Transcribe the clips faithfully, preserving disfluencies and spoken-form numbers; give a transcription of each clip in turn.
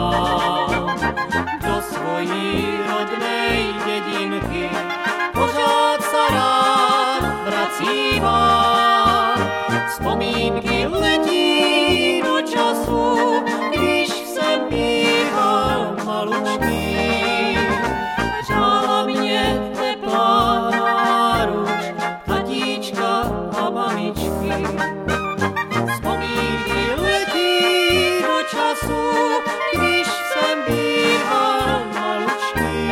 do svojí rodnej dědinky pořád se rád vrací vám. Vzpomínky letí do času, když jsem býval malučký. Řála mě teplá náruč, tatíčka a mamičky. Vzpomínky letí do času, když jsem býval malučký.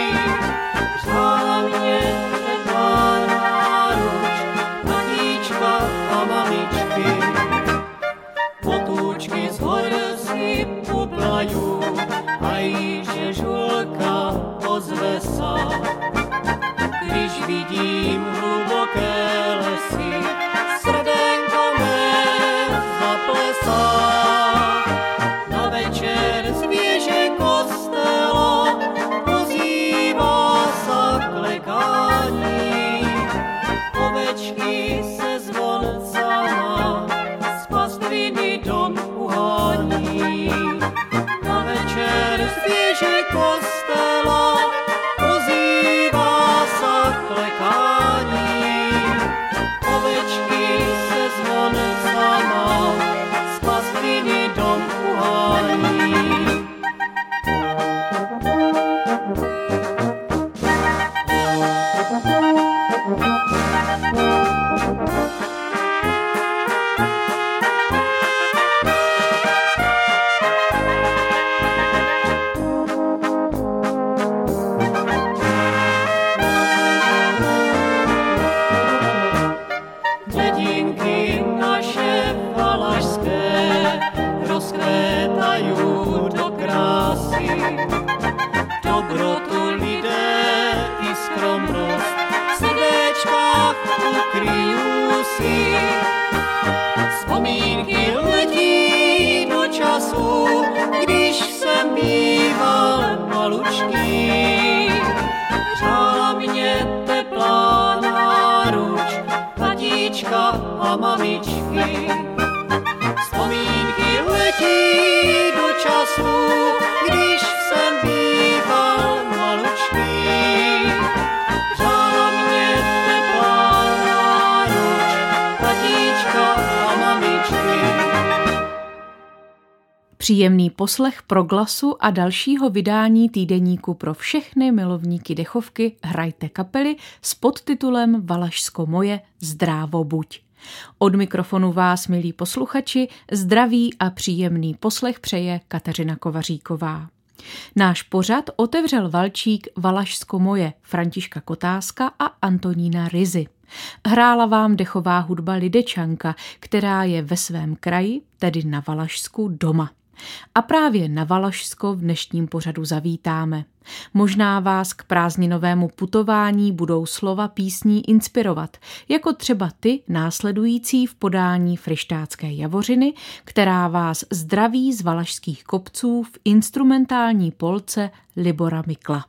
Řála mě teplá náruč, tatíčka a mamičky. Potůčky z hor si poplaju, a jíže žulka ozve sa. Když vidím hluboké lesy, srdenko mé zaplesá. Na večer z věže kostela ozývá sa klekání. Ovečky se zvoncama z pastviny dom uhání. Na večer z věže kostela ozývá sa klekání. Ovečky se zvoncama z pastviny dom uhání. Dědinky naše valašské rozkvétají do krásy. Dobrotu lidé i skromnost v srdéčkách ukryjú si. Vzpomínky letí do času, když jsem býval malučký. Řála mě teplá náruč, tatíčka a mamičky. Vzpomínky letí do času, když jsem býval malučký. Řála mě teplá náruč, tatíčka a mamičky. Příjemný poslech Proglasu a dalšího vydání týdeníku pro všechny milovníky dechovky Hrajte kapely s podtitulem Valašsko moje, zdrávo buď. Od mikrofonu vás, milí posluchači, zdraví a příjemný poslech přeje Kateřina Kovaříková. Náš pořad otevřel valčík Valašsko moje Františka Kotáska a Antonína Ryzy. Hrála vám dechová hudba Lidečanka, která je ve svém kraji, tedy na Valašsku, doma. A právě na Valašsko v dnešním pořadu zavítáme. Možná vás k prázdninovému putování budou slova písní inspirovat, jako třeba ty následující v podání Fryštátské Javořiny, která vás zdraví z valašských kopců v instrumentální polce Libora Mikla.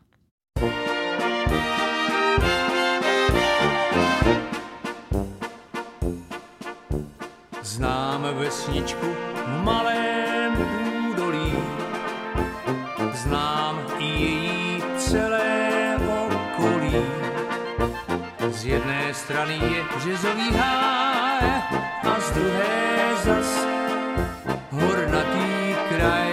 Znám vesničku v malém údolí, znám i její celé okolí. Z jedné strany je březový háj a z druhé zas hornatý kraj.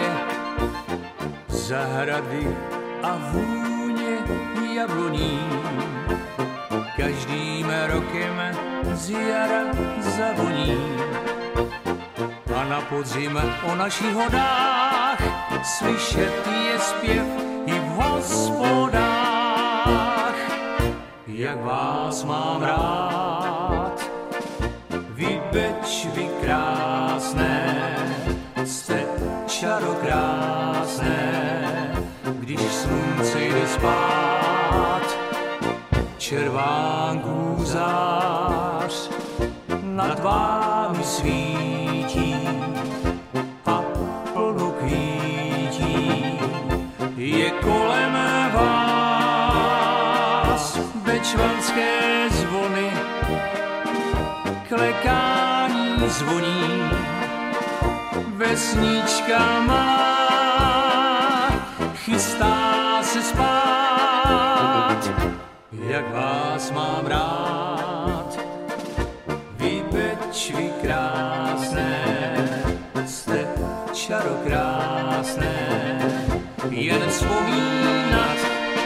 Zahrady a vůně jabloní každým rokem z jara zavoní. A na podzim o našich hodách slyšet je zpěv i v hospodách. Jak vás mám rád, vy Bečvy krásné, jste čarokrásné, když slunce jde spát. Červánků zář nad vámi svítí a plno kvítí je kolem vás. Bečvanské zvony klekání zvoní, vesnička malá chystá se spát. Jak vás mám rád, vy Bečvy krásné, jste čarokrásné, jen vzpomínat.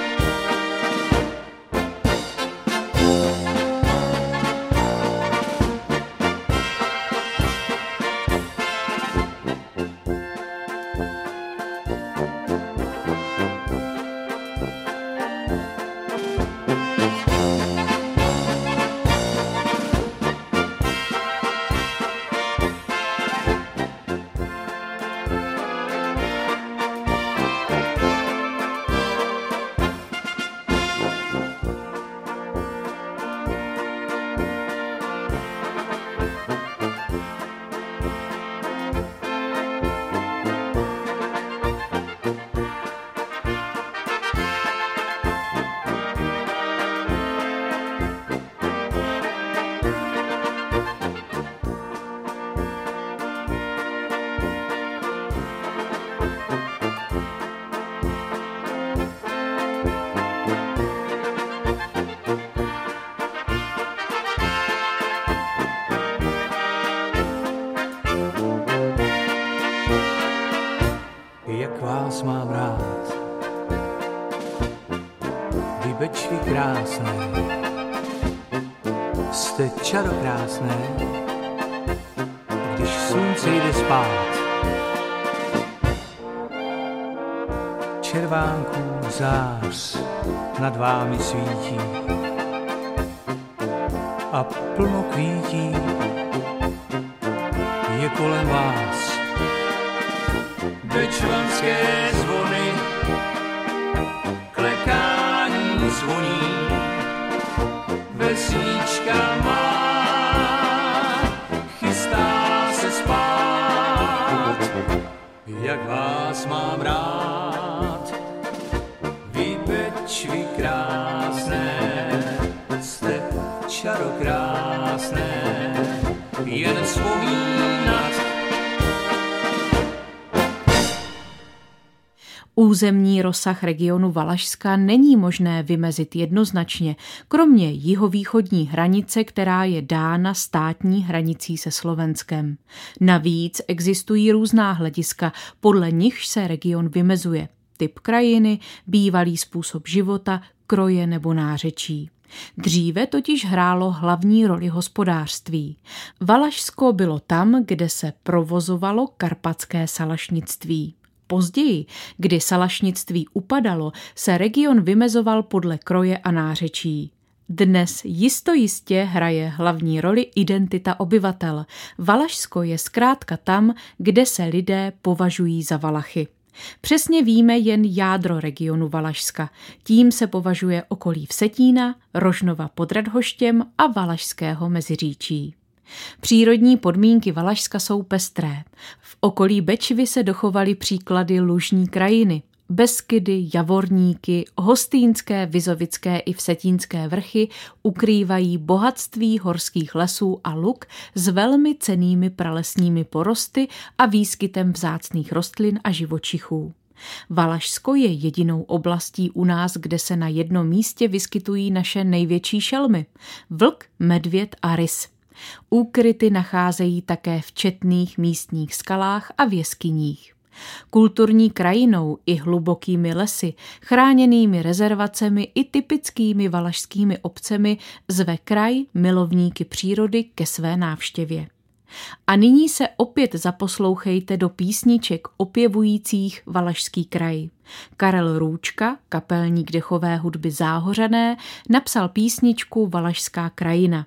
Jak vás mám rád, vy Bečvy krásné, jste čarokrásné, když slunce jde spát. Červánků zář nad vámi svítí a plno kvítí je kolem vás. Bečvanské zvony, klekání zvoní, vesnička má, chystá se spát. Jak vás mám rád, vy Bečvy krásné, jste čarokrásné, jen vzpomínat. Územní rozsah regionu Valašska není možné vymezit jednoznačně, kromě jihovýchodní hranice, která je dána státní hranicí se Slovenskem. Navíc existují různá hlediska, podle nichž se region vymezuje. Typ krajiny, bývalý způsob života, kroje nebo nářečí. Dříve totiž hrálo hlavní roli hospodářství. Valašsko bylo tam, kde se provozovalo karpatské salašnictví. Později, kdy salašnictví upadalo, se region vymezoval podle kroje a nářečí. Dnes jistojistě hraje hlavní roli identita obyvatel. Valašsko je zkrátka tam, kde se lidé považují za Valachy. Přesně víme jen jádro regionu Valašska. Tím se považuje okolí Vsetína, Rožnova pod Radhoštěm a Valašského Meziříčí. Přírodní podmínky Valašska jsou pestré. V okolí Bečvy se dochovaly příklady lužní krajiny. Beskydy, Javorníky, Hostýnské, Vizovické i Vsetínské vrchy ukrývají bohatství horských lesů a luk s velmi cennými pralesními porosty a výskytem vzácných rostlin a živočichů. Valašsko je jedinou oblastí u nás, kde se na jednom místě vyskytují naše největší šelmy – vlk, medvěd a rys. Úkryty nacházejí také v četných místních skalách a v jeskyních. Kulturní krajinou i hlubokými lesy, chráněnými rezervacemi i typickými valašskými obcemi zve kraj milovníky přírody ke své návštěvě. A nyní se opět zaposlouchejte do písniček opěvujících Valašský kraj. Karel Růčka, kapelník dechové hudby Záhořané, napsal písničku Valašská krajina.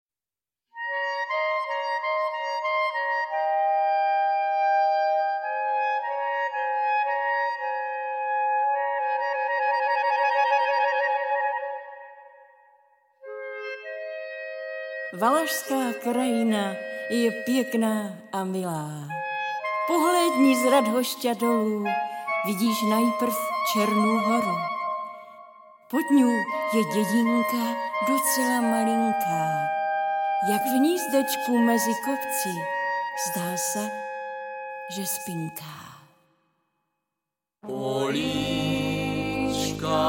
Valašská krajina je pěkná a milá. Pohlédni z Radhošťa dolů, vidíš najprv Černou horu. Pod ní je dědinka docela malinká. Jak v hnízdečku mezi kopci, zdá se, že spinká. Olí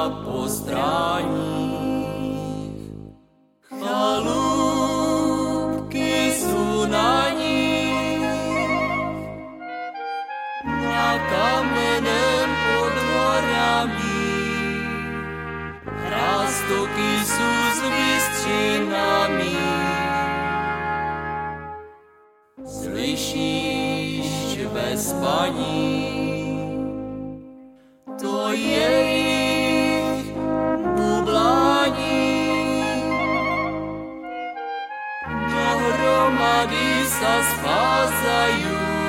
na postráních. Chalupky jsou na nich, na kamenem pod horami. Hráztoky jsou s bystřinami. Slyšíš ve spaní, to jejich bublání. Dohromady sa spázají,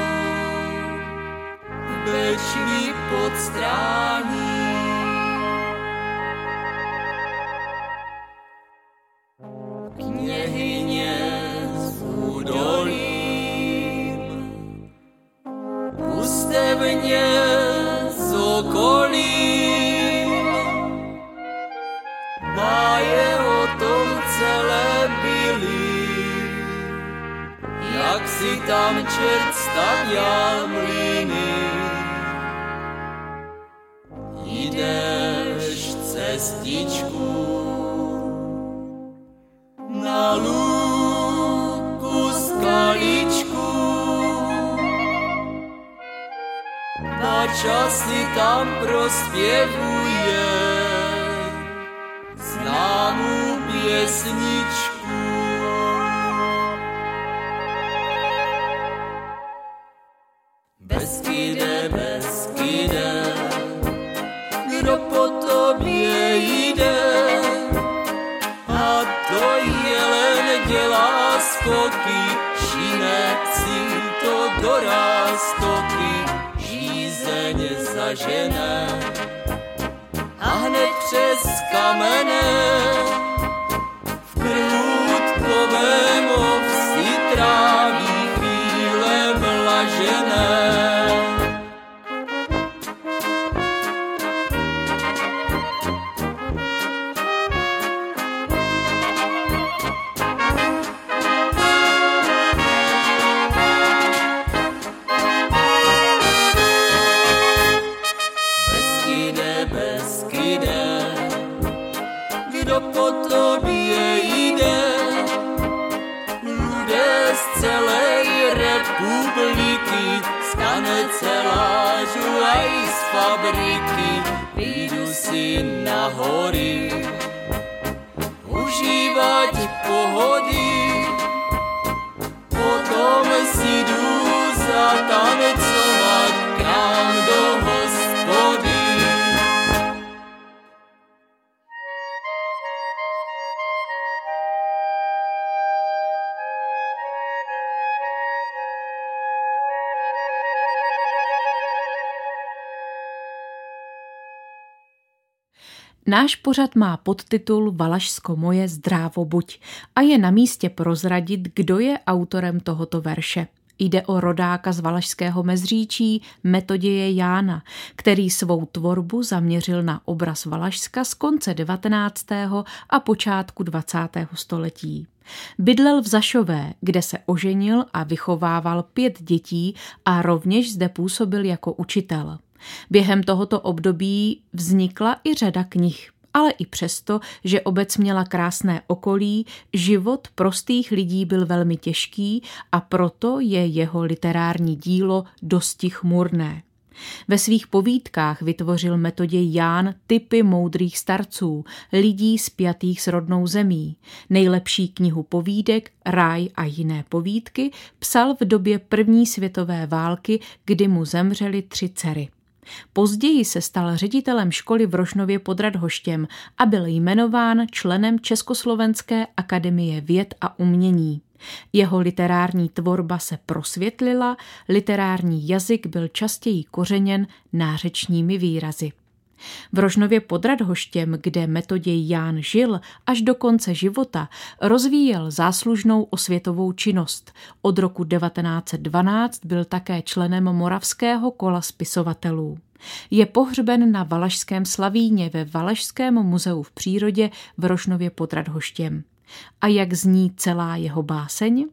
bečný podstrání. Kněhyně z údolím, pustevně z okolím, báje o tom celé byly, jak si tam čert stavěl mlýny. Jdeš cestičku na lúku skaličku, Bača si tam prospěvuje známou pěsničku. Beskyde, Beskyde, kdo po tobě jde, a to jelen dělá skoky, šinek si to do rástoky, žízeň zažene a hned přes kamene v krůtkovém ovsi tráví chvíle blažené. Kdo po tobě jde, lidé z celé republiky, stane celá žuaj z fabriky, vyjdu si na hory, užívat pohody, potom si jdu zatancovat k nám do hospody. Náš pořad má podtitul Valašsko moje, zdrávo buď a je na místě prozradit, kdo je autorem tohoto verše. Jde o rodáka z Valašského Mezříčí Metoděje Jána, který svou tvorbu zaměřil na obraz Valašska z konce devatenáctého a počátku dvacátého století. Bydlel v Zašové, kde se oženil a vychovával pět dětí a rovněž zde působil jako učitel. Během tohoto období vznikla i řada knih, ale i přesto, že obec měla krásné okolí, život prostých lidí byl velmi těžký a proto je jeho literární dílo dosti chmurné. Ve svých povídkách vytvořil Metoděj Ján typy moudrých starců, lidí spjatých s rodnou zemí. Nejlepší knihu povídek Ráj a jiné povídky psal v době první světové války, kdy mu zemřely tři dcery. Později se stal ředitelem školy v Rožnově pod Radhoštěm a byl jmenován členem Československé akademie věd a umění. Jeho literární tvorba se prosvětlila, literární jazyk byl častěji kořeněn nářečními výrazy. V Rožnově pod Radhoštěm, kde Metoděj Ján žil až do konce života, rozvíjel záslužnou osvětovou činnost. Od roku devatenáct set dvanáct byl také členem Moravského kola spisovatelů. Je pohřben na Valašském Slavíně ve Valašském muzeu v přírodě v Rožnově pod Radhoštěm. A jak zní celá jeho báseň?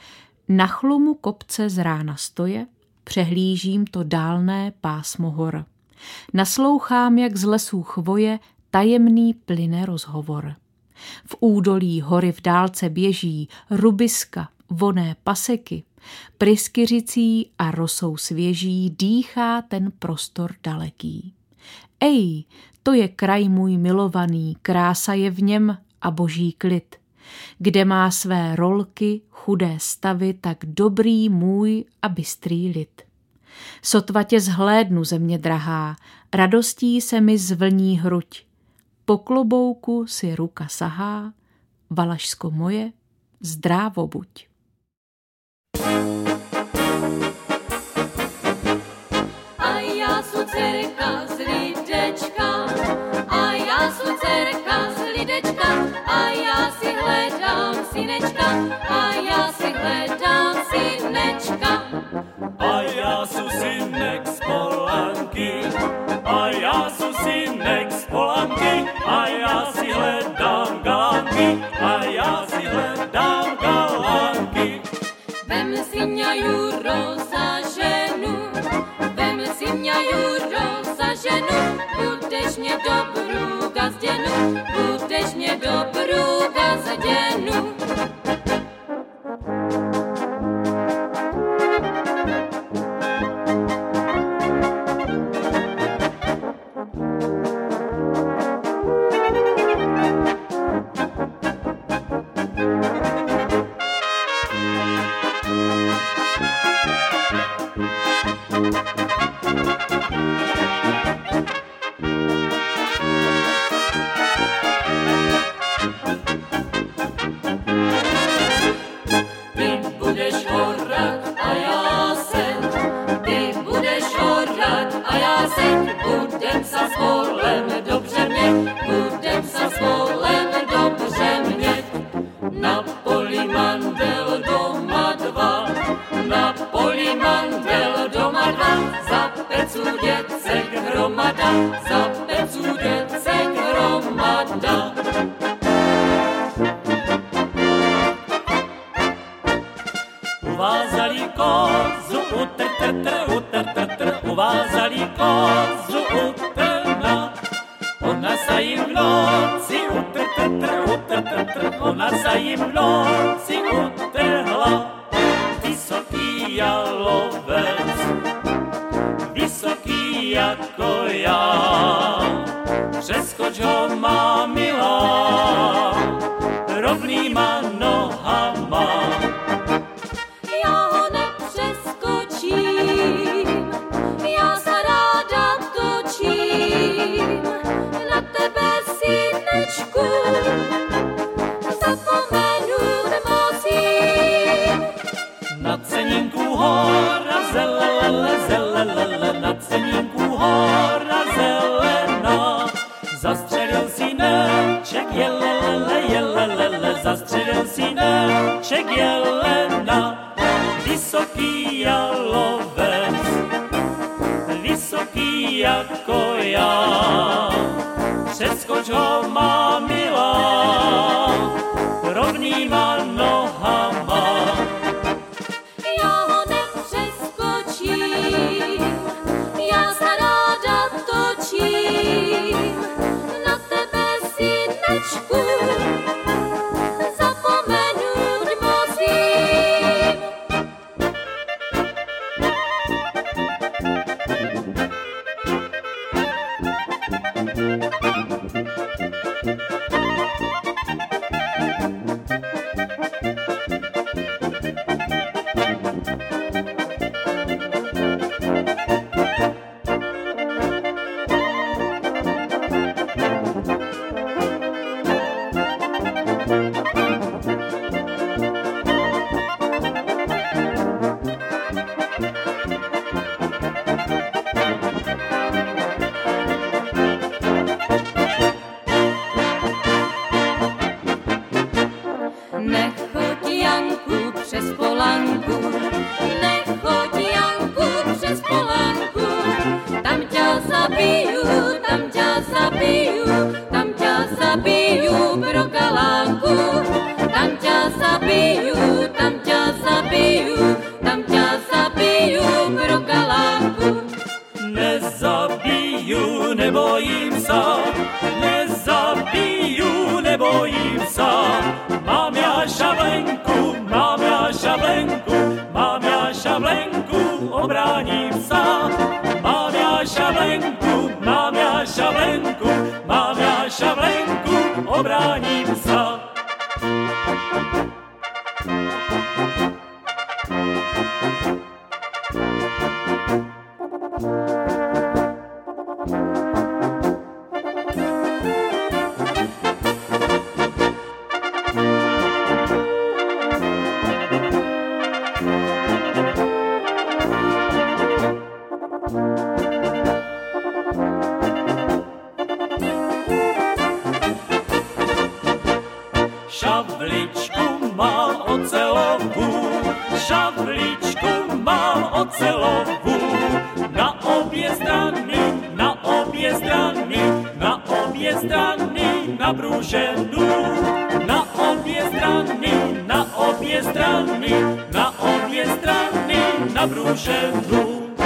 Na chlumu kopce z rána stoje, přehlížím to dálné pásmo hor. Naslouchám, jak z lesů chvoje tajemný plyne rozhovor. V údolí hory v dálce běží rubiska, vonné paseky, pryskyřicí a rosou svěží dýchá ten prostor daleký. Ej, to je kraj můj milovaný, krása je v něm a boží klid, kde má své rolky, chudé stavy, tak dobrý můj a bystrý lid. Sotva tě zhlédnu, země drahá, radostí se mi zvlní hruď, po klobouku si ruka sahá, Valašsko moje, zdrávo buď. A já su dcerka z Lidečka, a já su dcerka z Lidečka, a já si hledám synečka, a já si hledám synečka. A já su synek z Polanky, a já su synek z Polanky, a já si hledám galánky, a já si hledám galánky. Vem si mě Juro za ženu, vem si mě Juro za ženu, budeš mě dobrou gazděnu, budeš mě dobrou gazděnu. Budem sa s volem dobře mět, budem sa s volem dobře mět. Na poli mandel doma dva, na poli mandel doma dva, za pecu děcek hromada, za pecu děcek hromada. Uvázali kozu, utr, tr, tr, utr, tr, tr, uvázali kozu, utrna. Ona sa jim v noci, utr, tr, tr, utr, tr, tr, ona sa jim v noci utrhla. Vysoký jalovec, vysoký jako já, přeskoč ho má milá, rovnýma nohama. Na ceninku hora zelele, zelele, na ceninku hora zelená. Zastřelil si neček jelele, jelele, zastřelil si neček jelena. Vysoký jalovec, vysoký jako já, přeskoč ho má milá, rovnýma nohama. Nechoď Janku přes Polanku, nechoď Janku přes Polanku, tam ťa zabiju, tam ťa zabiju, tam ťa zabiju pro galánku, tam ťa zabiju, tam ťa zabiju, tam ťa zabiju pro galánku. Nezabiju, nebojím sa, nezabiju. šavlenku, mám já šavlenku, obráním sa. Mám já šavlenku, mám já šavlenku, mám já šavlenku, obráním sa. Šavličku mám ocelovú, šavličku mám ocelovú, na obie strany, na obie strany, na obie strany nabrúženú, na obie strany, na obie strany, na obie strany nabrúženú.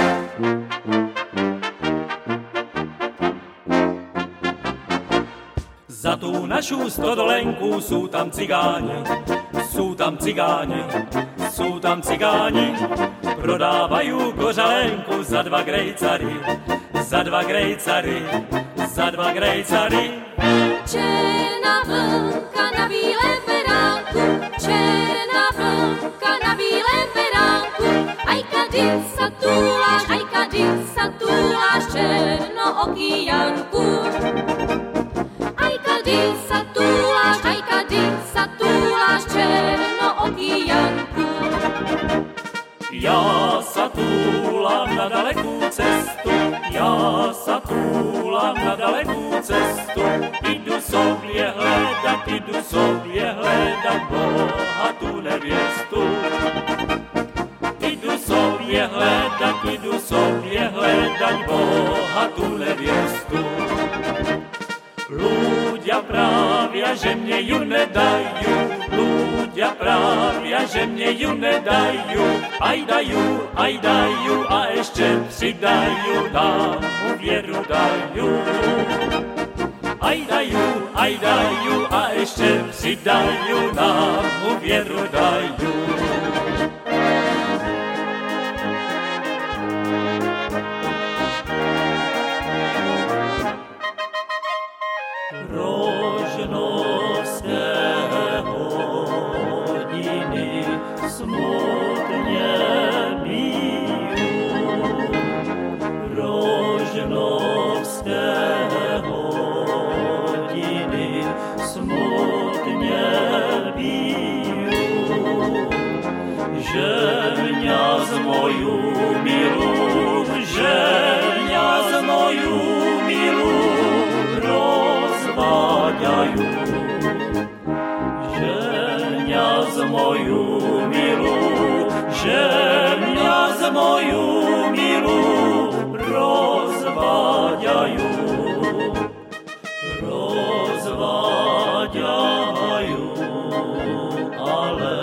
Za tú našu stodolenku sú tam cigáni, sú tam cigáni, sú tam cigáni, prodávajú kožalenku za dva grejcary, za dva grejcary, za dva grejcary. Černá vlnka na bílém beránku, černá vlnka na bílém beránku, aj kady sa túláš, aj kady sa túláš, černooký Janku. Aj kady sa túláš, aj kady sa túláš, černooký Janku. Ja sa túlam na dalekú cestu, ja sa túlam na dalekú cestu, idu sobie hľadať, idu sobie hľadať bohatú neviestu. Idu sobie hľadať, idu sobie hľadať bohatú neviestu. Ľudia právia, že mne ju nedajú, ľudia právia, že mne ju nedajú, aj dajú, aj dajú a ešte pridajú, nám mu vieru dajú. Aj dajú, aj dajú a ešte pridajú, nám mu vieru dajú. Rožnovské hodiny smutne bijú, rožnovské hodiny smutne bijú, že mňa z moju milú, že mňa z moju milú rozváďajú, že mňa z moju milú, že mňa z moju milú rozváďajú, rozváďajú, ale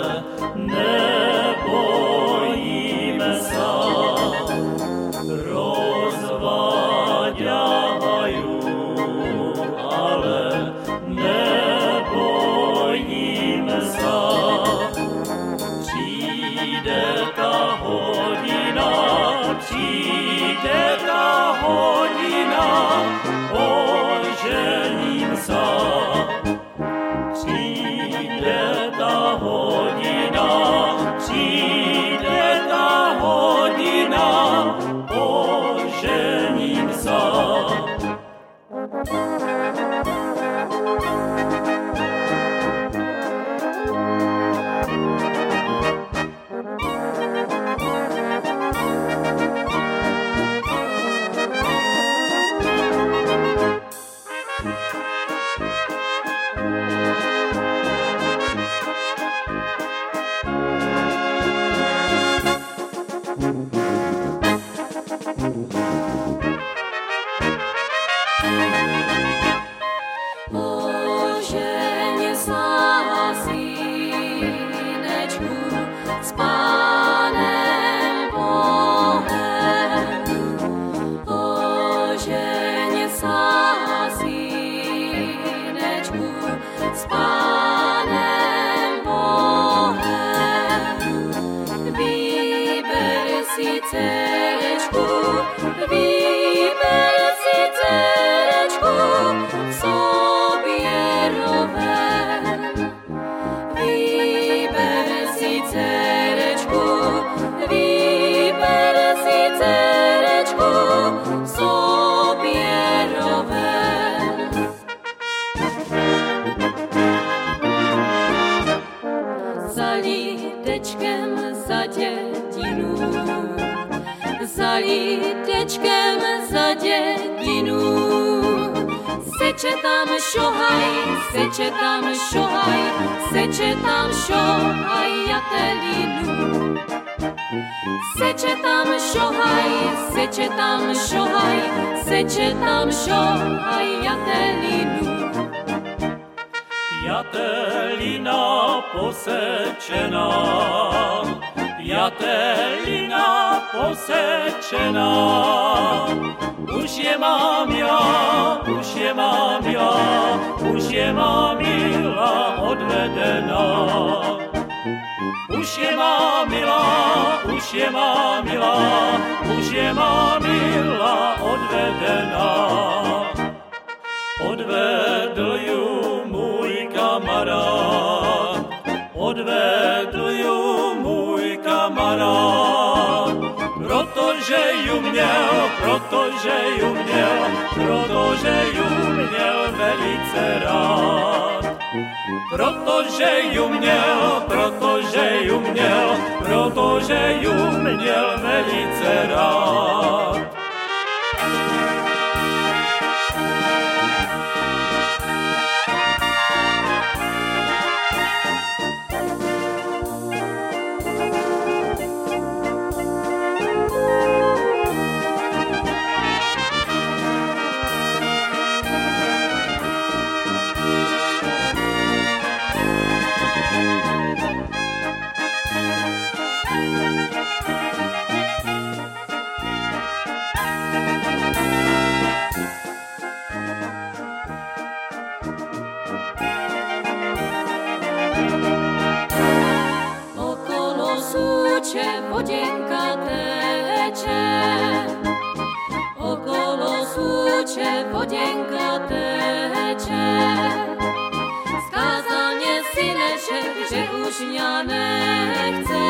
nebojíme sa, rozváďajú, ale nebojíme sa. Přijde ta hodina, přijde ta hodina, ožením sa. Přijde ta hodina, přijde ta hodina, ožením sa. Ožeň sa, synečku, s Pánem Bohem. Ožeň sa, synečku, s Pánem Bohem. Vyber si dcerečku sobě roven. Vyber si dcerečku, vyber si dcerečku sobě roven. Za lídečkem za dědinu, za lídečkem za dědinu. Seče tam šohaj, seče tam šohaj, seče tam šohaj jatelinu. Seče tam šohaj, seče tam šohaj, seče tam šohaj jatelinu. Jatelina posečená, jatelina posečená. Už je mám já, už je mám já, už je má milá odvedená. Už je má milá, už je má milá, už je má milá odvedená. Odvedl ju můj kamarád, odvedl ju můj kamarád, protože ju měl, protože ju měl, protože ju měl velice rád. Protože ju měl, protože ju měl, protože ju měl velice rád. Voděnka teče, okolo sluče voděnka teče. Skázal mě syneček, že už mě nechce.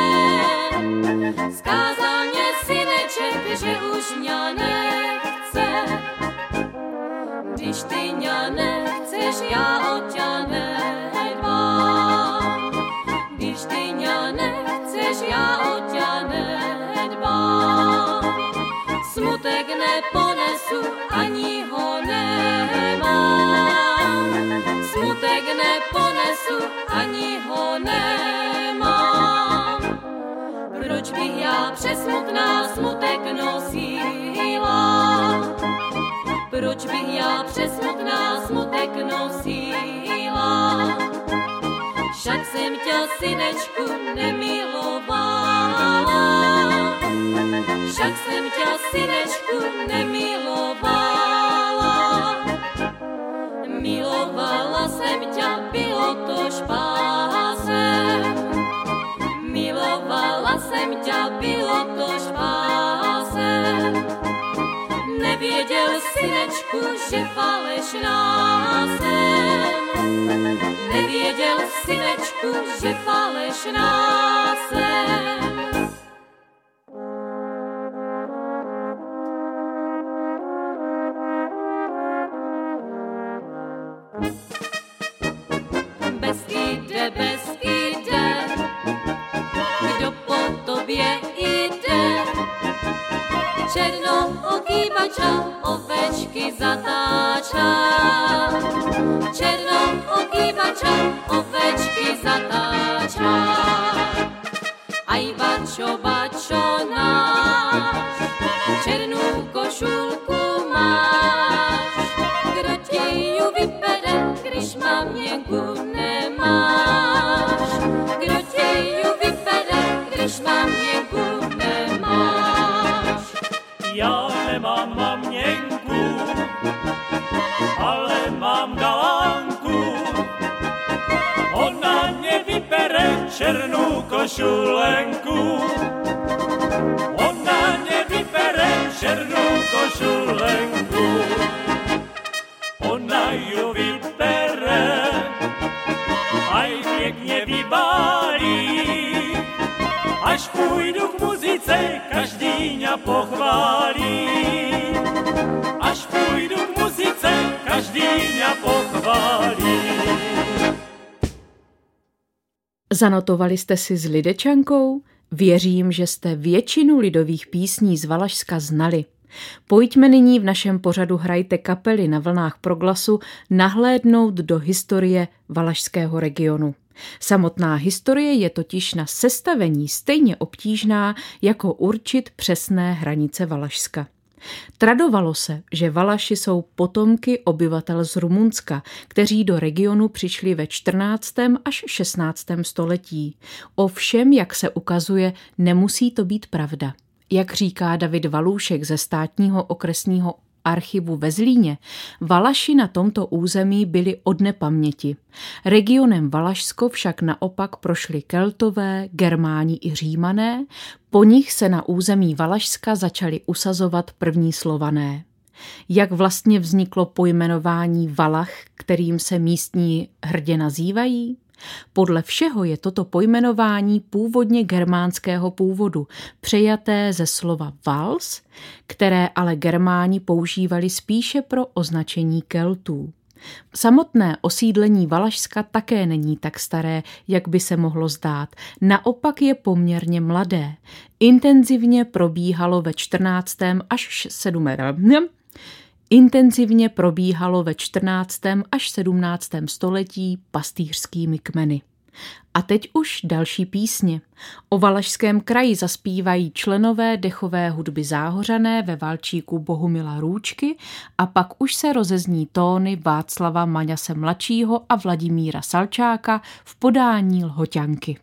Skázal mě syneček, že už mě nechce. Když ty mě nechceš, já o tě nedbám. Když ty mě nechceš, já o tě nedbám. Smutek neponesu, ani ho nemám. Smutek neponesu, ani ho nemám. Proč bych já přesmutná smutek nosila? Proč bych já přesmutná smutek nosila? Však jsem tě, synečku, nemilovala. Však jsem tě, synečku, nemilovala. Milovala jsem tě, bylo to špásem. Milovala jsem tě, bylo to špásem. Nevěděl, synečku, že falešná jsem. Nevěděl, synečku, že falešná jsem. Beskýde, Beskýde, kdo po tobě jde? Černooký bača ovečky zatáča. Černooký bača ovečky zatáča. Aj bačo, bačo náš, černou košulku máš. Kdo ti ju vypere, když maměnku nemáš? Kdo ti ju vypere, když maměnku nemáš? Já nemám maměnku, ale mám galánku. Ona mě vybere černou košulenku. Ona mě vybere černou mňa pochválí. Až půjdu k muzice, každý mňa pochválí. Zanotovali jste si s Lidečankou? Věřím, že jste většinu lidových písní z Valašska znali. Pojďme nyní v našem pořadu Hrajte kapely na vlnách Proglasu nahlédnout do historie valašského regionu. Samotná historie je totiž na sestavení stejně obtížná, jako určit přesné hranice Valašska. Tradovalo se, že Valaši jsou potomky obyvatel z Rumunska, kteří do regionu přišli ve čtrnáctém až šestnáctém století. Ovšem, jak se ukazuje, nemusí to být pravda. Jak říká David Valůšek ze státního okresního archivu ve Zlíně, Valaši na tomto území byli od nepaměti. Regionem Valašsko však naopak prošli Keltové, Germáni i Římané, po nich se na území Valašska začali usazovat první Slované. Jak vlastně vzniklo pojmenování Valach, kterým se místní hrdě nazývají? Podle všeho je toto pojmenování původně germánského původu, přejaté ze slova Vals, které ale Germáni používali spíše pro označení Keltů. Samotné osídlení Valašska také není tak staré, jak by se mohlo zdát. Naopak je poměrně mladé. Intenzivně probíhalo ve čtrnáctém až sedmnáctém Intenzivně probíhalo ve čtrnáctém až sedmnáctém století pastýřskými kmeny. A teď už další písně. O Valašském kraji zaspívají členové dechové hudby Záhořané ve valčíku Bohumila Růčky a pak už se rozezní tóny Václava Maňase mladšího a Vladimíra Salčáka v podání Lhoťanky.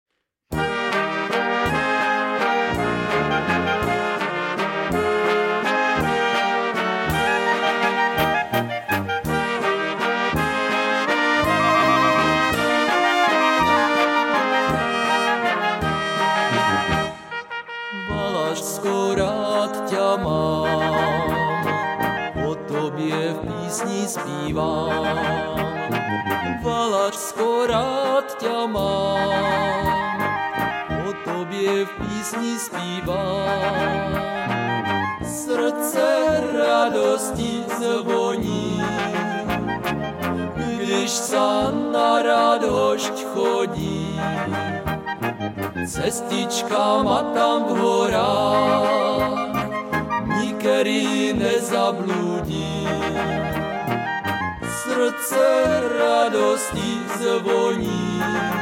Rád ťa mám, o tobě v písni zpívám. Valašsko, rád ťa mám, o tobě v písni zpívám. Srdce radostí zvoní, když sa na radošť chodí. Cestičkama tam v horách nikdy nezabludí. Srdce radostí zvoní,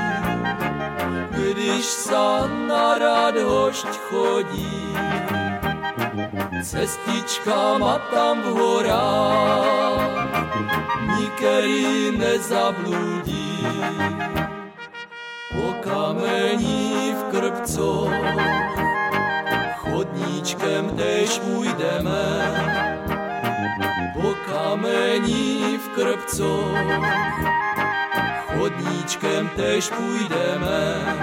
když sa na radošť chodí. Cestičkama tam v horách nikdy nezabludí. Po kamení v Krpcoch chodníčkem tež půjdeme. Po kamení v Krpcoch chodníčkem tež půjdeme.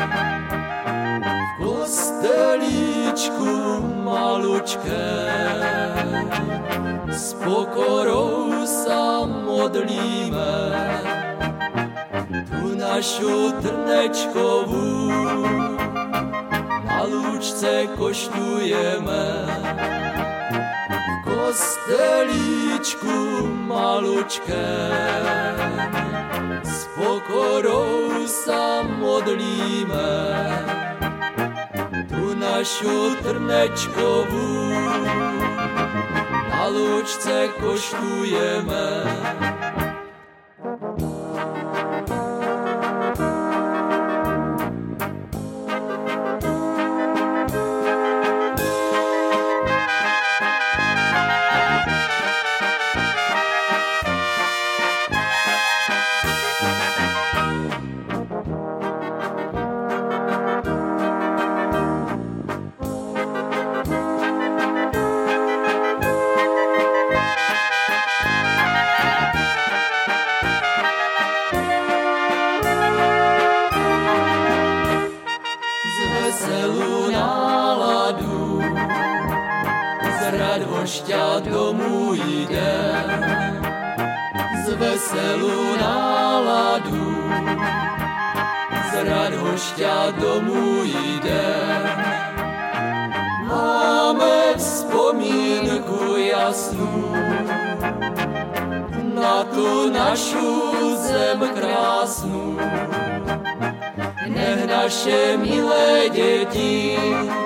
V kostelíčku malučké s pokorou sa modlíme. Tu našu trnečkovú na lúčce koštujeme. V kostelíčku malučké s pokorou sa modlíme. Tu našu trnečkovú na lúčce koštujeme. Veselú náladu z Radhošťa domů idem. Z veselú náladu z Radhošťa domů idem. Mám Máme vzpomínku jasnou na tu našu zem krásnou. Nech naše milé děti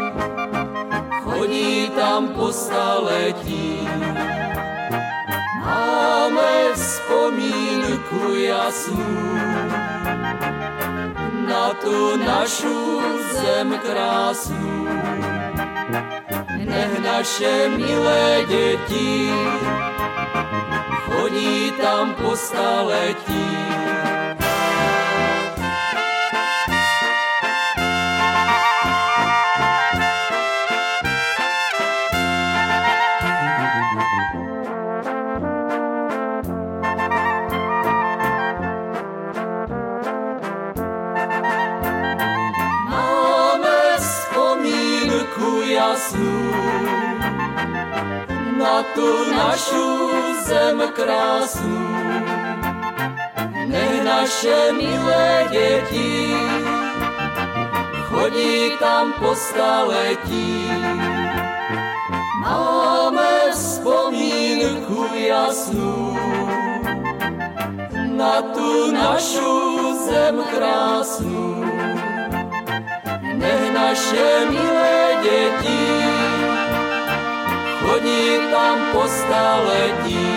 chodí tam po staletí. Máme vzpomínku jasnou na tu našu zem krásnou. Nech naše milé děti chodí tam po staletí. Na tu našu zem krásnou. Nech naše milé děti chodí tam po staletí. Máme vzpomínku jasnou na tu našu zem krásnou. Nech naše milé děti chodí tam po staletí.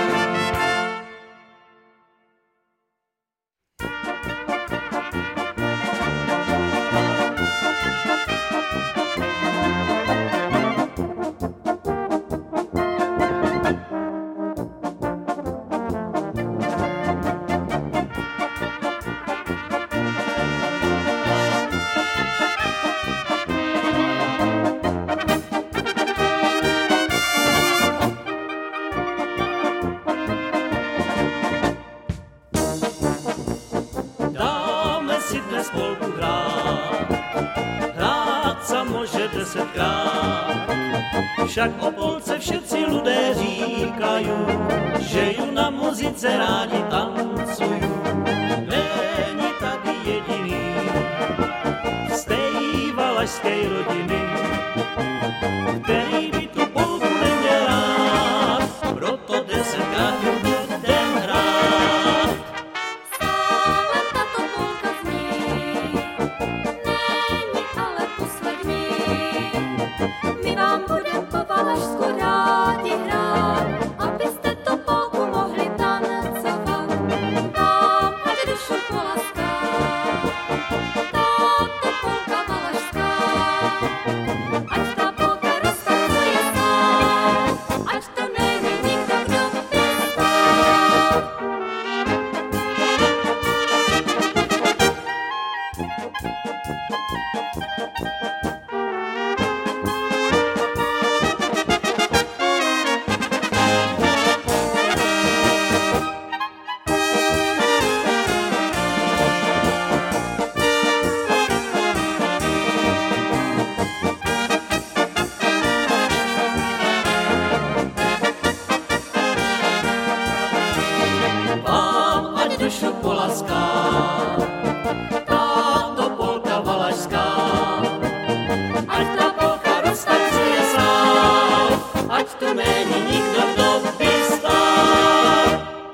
Však o polce všetci ľudé říkajú, že ju na muzice rádi tancujú. Není tady jediný z tej valašskej rodiny, který by tu polku neměl rád, proto desetkrát ju budem hrát. Stále tato polka zní, není ale poslední. My vám budem po Valašsku rádi hrát, abyste tu polku mohli tancovat. Vám ať dušu polaská, tato polka valašská. Ať ta polka roztancuje sám, ať to neví nikdo, kdo přestál. Vám ať dušu polaská, táto polka valašská. Ať ta polka roztancuje sám, ať tu není nikdo, kdo by stál.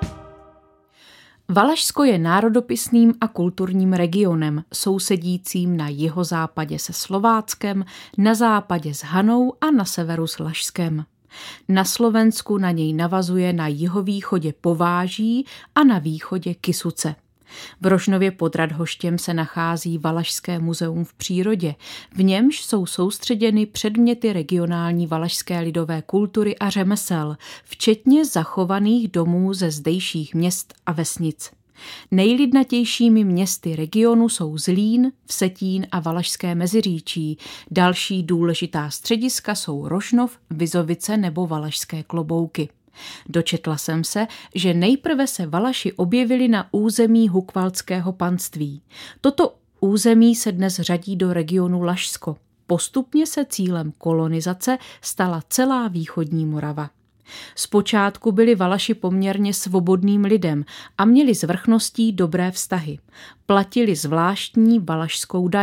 Valašsko je národopisným a kulturním regionem, sousedícím na jihozápadě se Slováckem, na západě s Hanou a na severu s Lašskem. Na Slovensku na něj navazuje na jihovýchodě Pováží a na východě Kysuce. V Rožnově pod Radhoštěm se nachází Valašské muzeum v přírodě, v němž jsou soustředěny předměty regionální valašské lidové kultury a řemesel, včetně zachovaných domů ze zdejších měst a vesnic. Nejlidnatějšími městy regionu jsou Zlín, Vsetín a Valašské Meziříčí. Další důležitá střediska jsou Rožnov, Vizovice nebo Valašské Klobouky. Dočetla jsem se, že nejprve se Valaši objevili na území Hukvaldského panství. Toto území se dnes řadí do regionu Lašsko. Postupně se cílem kolonizace stala celá východní Morava. Zpočátku byli Valaši poměrně svobodným lidem a měli s vrchností dobré vztahy. Platili zvláštní valašskou daň.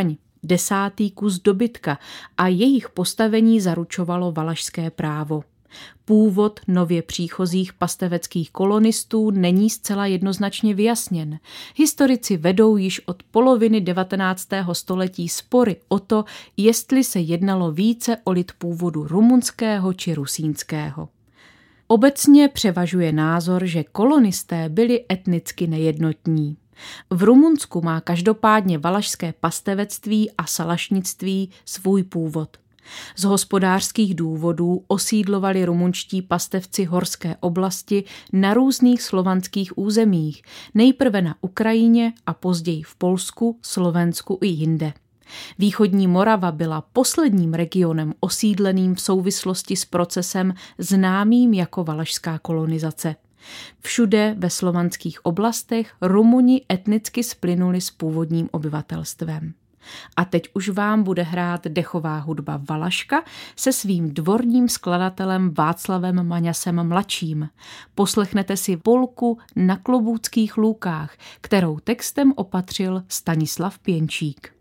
desátý kus dobytka a jejich postavení zaručovalo valašské právo. Původ nově příchozích pasteveckých kolonistů není zcela jednoznačně vyjasněn. Historici vedou již od poloviny devatenáctého století spory o to, jestli se jednalo více o lid původu rumunského či rusínského. Obecně převažuje názor, že kolonisté byli etnicky nejednotní. V Rumunsku má každopádně valašské pastevectví a salašnictví svůj původ. Z hospodářských důvodů osídlovali rumunští pastevci horské oblasti na různých slovanských územích, nejprve na Ukrajině a později v Polsku, Slovensku i jinde. Východní Morava byla posledním regionem osídleným v souvislosti s procesem známým jako valašská kolonizace. Všude ve slovanských oblastech Rumuni etnicky splynuli s původním obyvatelstvem. A teď už vám bude hrát dechová hudba Valaška se svým dvorním skladatelem Václavem Maňasem mladším. Poslechnete si polku Na klobůckých lůkách, kterou textem opatřil Stanislav Pěnčík.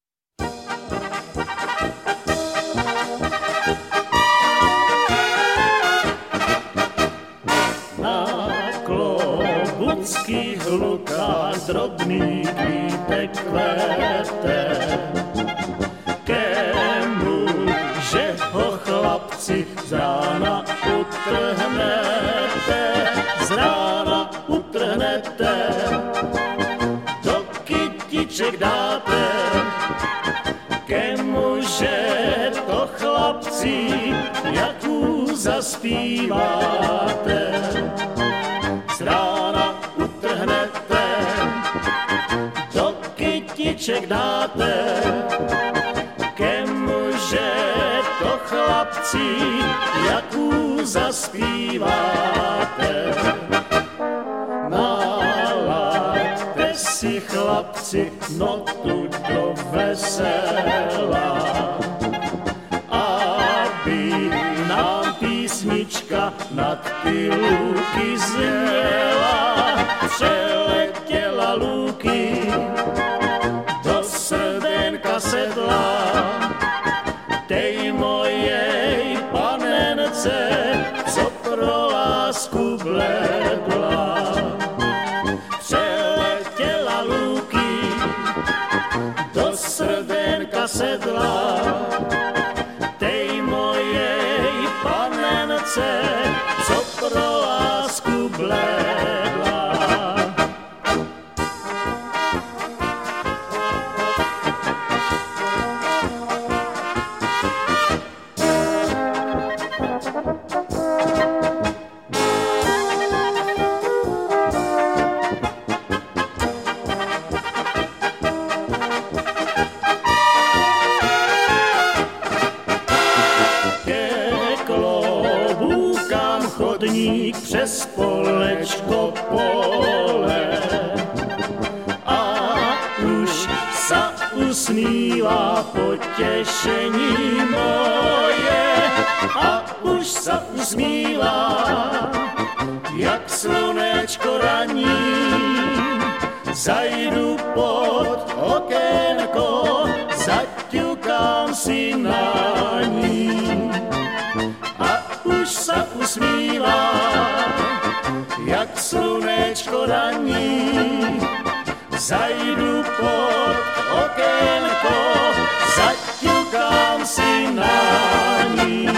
V lukách drobný kvítek kvete, kému, že ho chlapci z rána utrhnete, z rána utrhnete, do kytiček dáte, kému, že to chlapci, jakou zaspíváte, z rána utrhnete, do kytiček dáte, kemuže to chlapci, jakou zaspíváte. Nalaďte si chlapci notu do vesela, aby nám písnička nad ty luky zněla. Přeletěla luky, do srdenka sedla, tej mojej panence, co pro lásku bledla. Přeletěla luky, do srdenka sedla, tej mojej panence, co pro lásku bledla. Chodník přes polečko pole a už sa usmívá potěšení moje a už sa usmívá, jak slunečko raní. Zajdu pod okénko, zaťukám si na ní. Už sa usmívá, jak slunečko raní. Zajdu pod okénko, zaťukám si na ní.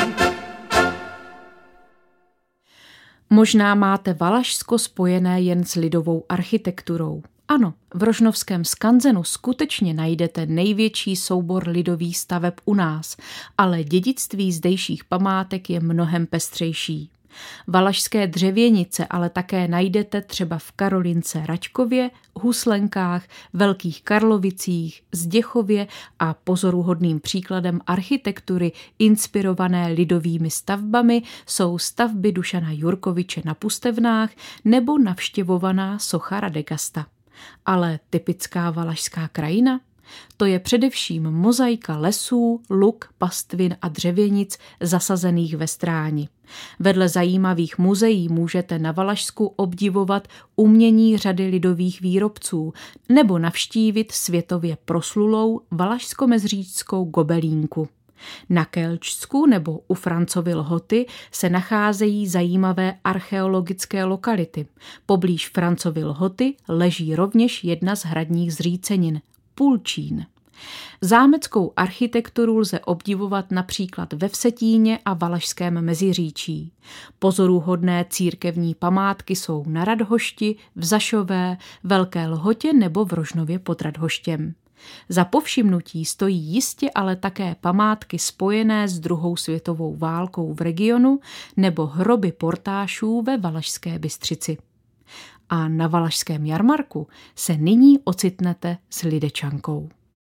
Možná máte Valašsko spojené jen s lidovou architekturou. Ano, v rožnovském skanzenu skutečně najdete největší soubor lidových staveb u nás, ale dědictví zdejších památek je mnohem pestřejší. Valašské dřevěnice ale také najdete třeba v Karolince Raďkově, Huslenkách, Velkých Karlovicích, Zděchově a pozoruhodným příkladem architektury inspirované lidovými stavbami jsou stavby Dušana Jurkoviče na Pustevnách nebo navštěvovaná socha Radegasta. Ale typická valašská krajina? To je především mozaika lesů, luk, pastvin a dřevěnic zasazených ve stráni. Vedle zajímavých muzeí můžete na Valašsku obdivovat umění řady lidových výrobců nebo navštívit světově proslulou valašsko-mezříčskou gobelínku. Na Kelčsku nebo u Francovy Lhoty se nacházejí zajímavé archeologické lokality. Poblíž Francovy Lhoty leží rovněž jedna z hradních zřícenin – Pulčín. Zámeckou architekturu lze obdivovat například ve Vsetíně a Valašském Meziříčí. Pozoruhodné církevní památky jsou na Radhošti, v Zašové, Velké Lhotě nebo v Rožnově pod Radhoštěm. Za povšimnutí stojí jistě ale také památky spojené s druhou světovou válkou v regionu nebo hroby portášů ve Valašské Bystřici. A na Valašském jarmarku se nyní ocitnete s Lidečankou.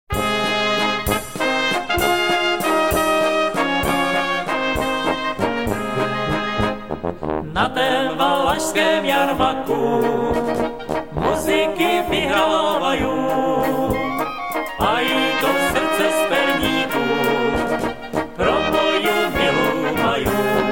Na tém valašském jarmaku muziky vyhrávají a jí to srdce z perníku pro moju milou maju.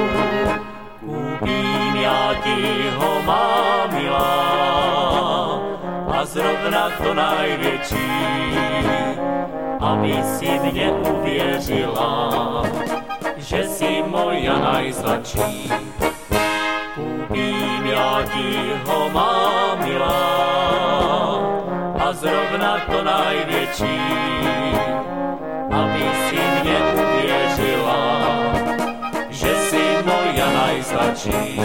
Koupím já ti ho, má milá, a zrovna to největší, aby si mě uvěřila, že jsi moja nejzlatší. Koupím já ti ho, má milá, a zrovna to největší, aby si mě uvěřila, že jsi moja nejzlatší.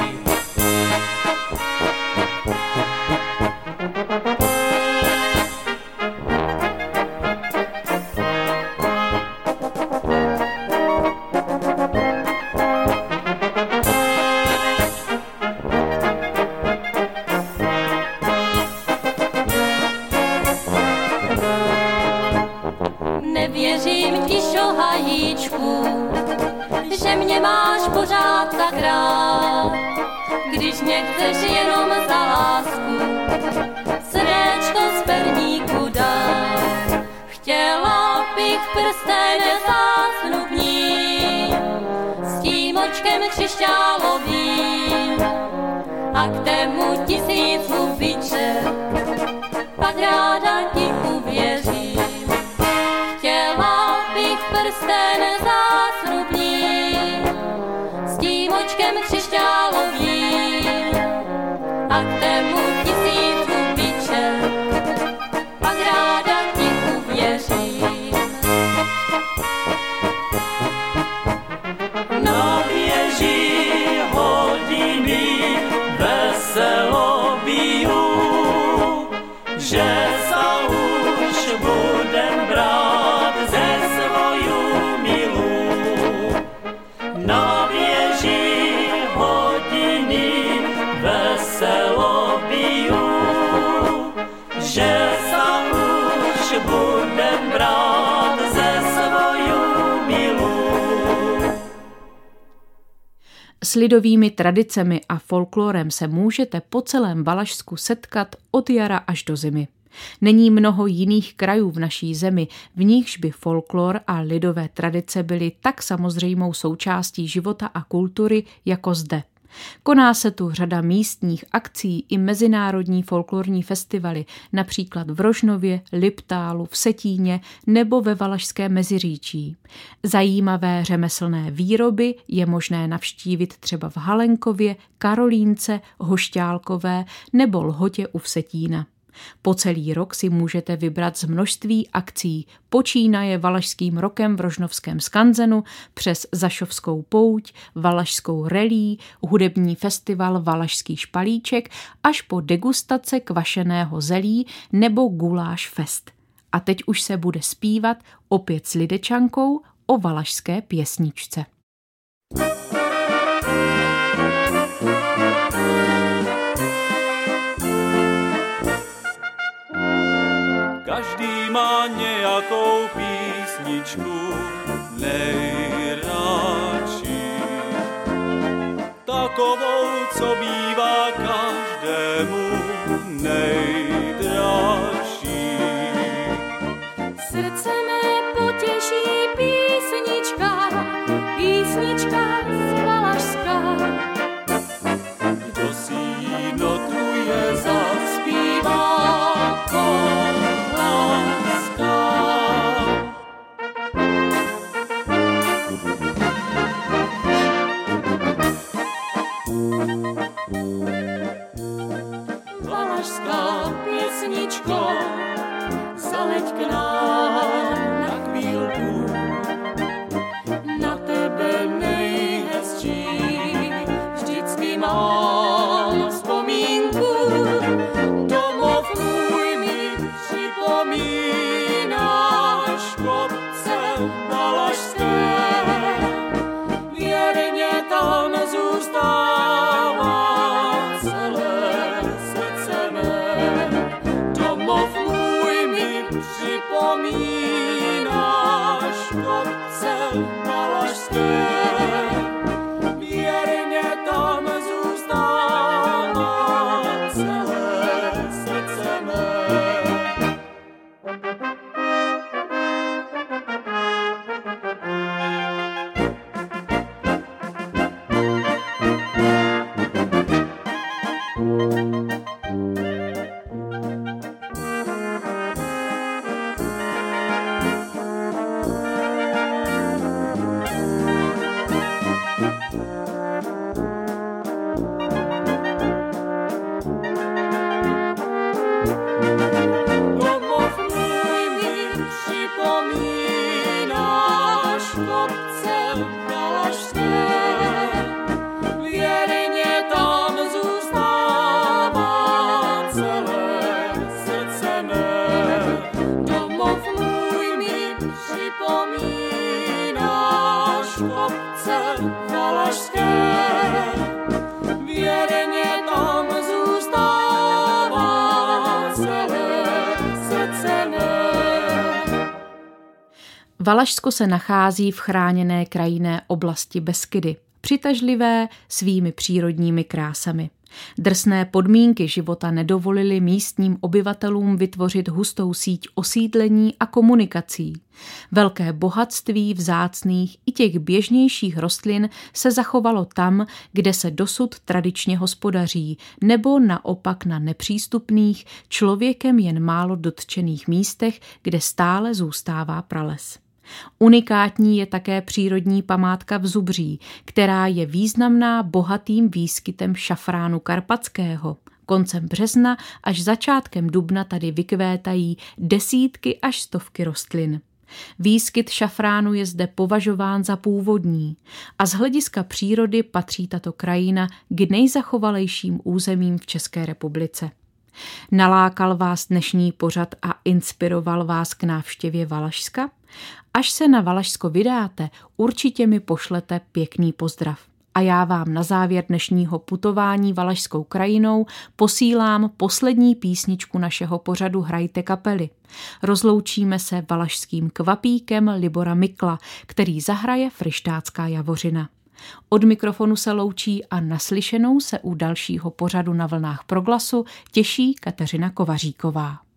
Nevěřím ti, šohajíčku, že mě máš pořád tak rád. Když mě chceš jenom za lásku srdéčko z perníku dát. Chtěla bych prsten zásnubní s tím očkem křišťálovým a k tému tisíc hubiček, pak ráda ti uvěřím. Chtěla bych prsten zásnubní s tím očkem křišťálovým a k tému tisíc hubiček, pak ráda ti uvěřím. Na věži hodiny veselo biju, že za už budem brát ze svoju milu. Na věži hodiny veselo biju, že za už budem brát ze svoju milu. S lidovými tradicemi a folklorem se můžete po celém Valašsku setkat od jara až do zimy. Není mnoho jiných krajů v naší zemi, v nichž by folklor a lidové tradice byly tak samozřejmou součástí života a kultury jako zde. Koná se tu řada místních akcí i mezinárodní folklorní festivaly, například v Rožnově, Liptálu, v Setíně nebo ve Valašském Meziříčí. Zajímavé řemeslné výroby je možné navštívit třeba v Halenkově, Karolínce, Hošťálkové nebo Lhotě u Vsetína. Po celý rok si můžete vybrat z množství akcí, počínaje Valašským rokem v Rožnovském skanzenu přes Zašovskou pouť, Valašskou relí, hudební festival Valašský špalíček až po degustace kvašeného zelí nebo guláš fest. A teď už se bude zpívat opět s Lidečankou o valašské pěsničce. Každý má nějakou písničku nejradši, takovou, co bývá každému nejdražší. valašská pěsničko, zaleď k nám na chvílku, na tebe nejhezčí, vždycky mám vzpomínku, domov můj mi připomínáš, kopce valašské, věrně tam zůstává celé srdce mé, domov můj mi připomínáš, kopce valašské, věrně tam zůstává celé srdce mé. Domov můj mi připomínáš, kopce valašské, věrně tam zůstává celé srdce mé. Domov můj mi připomínáš, kopce valašské, věrně tam zůstává celé srdce mé. Valašsko se nachází v chráněné krajinné oblasti Beskydy, přitažlivé svými přírodními krásami. Drsné podmínky života nedovolily místním obyvatelům vytvořit hustou síť osídlení a komunikací. Velké bohatství vzácných i těch běžnějších rostlin se zachovalo tam, kde se dosud tradičně hospodaří, nebo naopak na nepřístupných, člověkem jen málo dotčených místech, kde stále zůstává prales. Unikátní je také přírodní památka v Zubří, která je významná bohatým výskytem šafránu karpatského. Koncem března až začátkem dubna tady vykvétají desítky až stovky rostlin. Výskyt šafránu je zde považován za původní a z hlediska přírody patří tato krajina k nejzachovalejším územím v České republice. Nalákal vás dnešní pořad a inspiroval vás k návštěvě Valašska? Až se na Valašsko vydáte, určitě mi pošlete pěkný pozdrav. A já vám na závěr dnešního putování valašskou krajinou posílám poslední písničku našeho pořadu Hrajte kapely. Rozloučíme se valašským kvapíkem Libora Mikla, který zahraje Fryštácká Javořina. Od mikrofonu se loučí a naslyšenou se u dalšího pořadu Na vlnách Proglasu těší Kateřina Kovaříková.